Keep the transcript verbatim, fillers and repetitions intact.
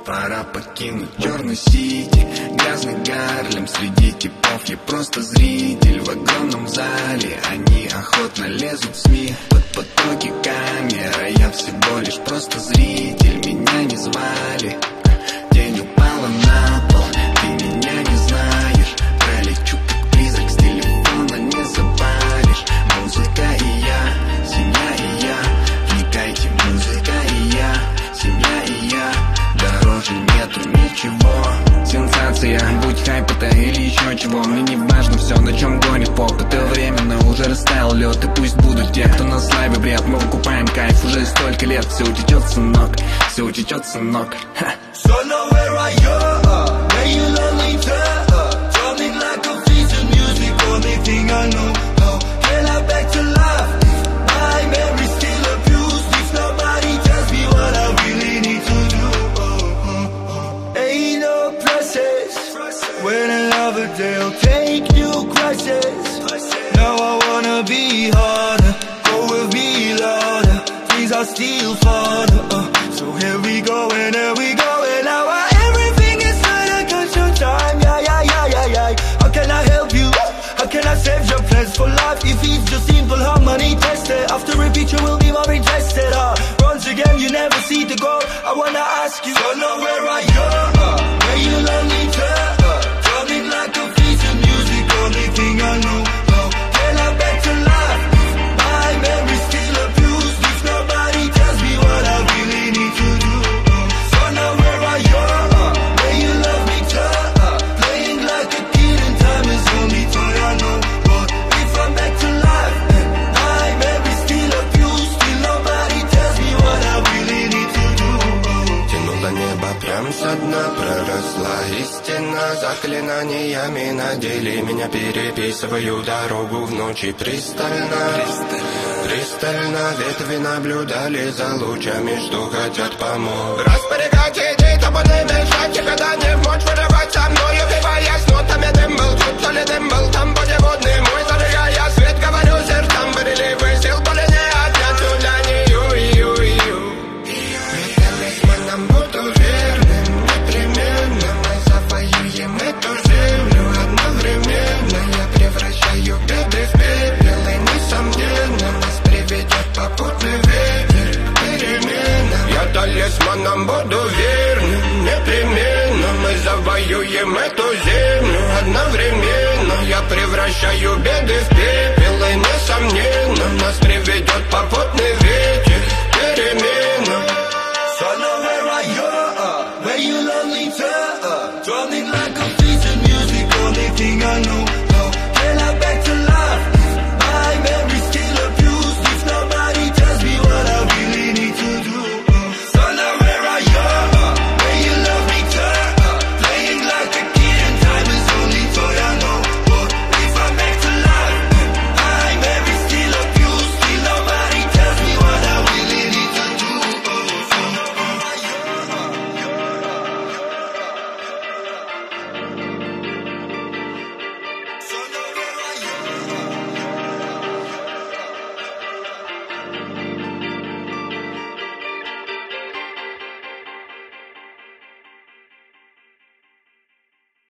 Пора покинуть Черный Сити, грязный Гарлем. Среди типов я просто зритель. В огромном зале они охотно лезут в СМИ. Под потоки камер, а я всего лишь просто зритель. Меня не звали, тень упала на пол. Ты меня не знаешь, пролечу как призрак, с телефона не запалишь. Музыка и я, семья и я. Вникайте, музыка и я, семья и я. Дороже нету ничего. Сенсация, будь хайп это или еще чего. Мне не важно все, на чем гонит поп. Это временно, уже растаял лед. И пусть будут те, кто на славе бред. Мы выкупаем кайф уже столько лет. Все утечет, сынок, все утечет, сынок. Ха. So know where are you? Uh, where you lonely turn? Uh, drumming like a piece of music, only thing I know. Oh, get I back to life? My memory still abused. If nobody tells me what I really need to do. Oh, oh, oh. Ain't no process when a lover they'll take new crisis. Now I wanna be harder, go with me louder. Things are still farther. Uh, so here we go and here we go. Can I save your plans for life if it's just simple harmony tested? After a picture will be more interested. uh, Once again you never see the goal. I wanna ask you, so know where are you? Uh, where you lonely turn? Uh, drumming like a piece of music, only thing I know. Oh, can I back to life? My memory still abused. If nobody tells me what I really need to do. Oh, so know where are you? Uh, where you love me turn? Uh, playing like a kid and time is only toy I know. But if I'm back to life, my memory still abused. Still nobody tells me what I really need to do. Тянуло небо прям со дна, проросла истина. Заклинаниями на деле меня переписываю дорогу в ночи пристально. Пристально ветви наблюдали за лучами, что хотят помочь. Распорягать идей, тобой не мешать, когда не в мочь вырывать со мною, вбиваясь нотами. Дым был тут, то ли дым был там, путеводный мой, зажигая свет, говорю сердцем, барелевы сил, боли не отнять у для нее. Талисманом буду верным, непременно мы завоюем эту землю. Одновременно я превращаю беды в пепел, и несомненно нас приведет попутный ветер к переменам. Я талисманом буду верным, непременно мы завоюем эту землю. Одновременно я превращаю беды в пепел.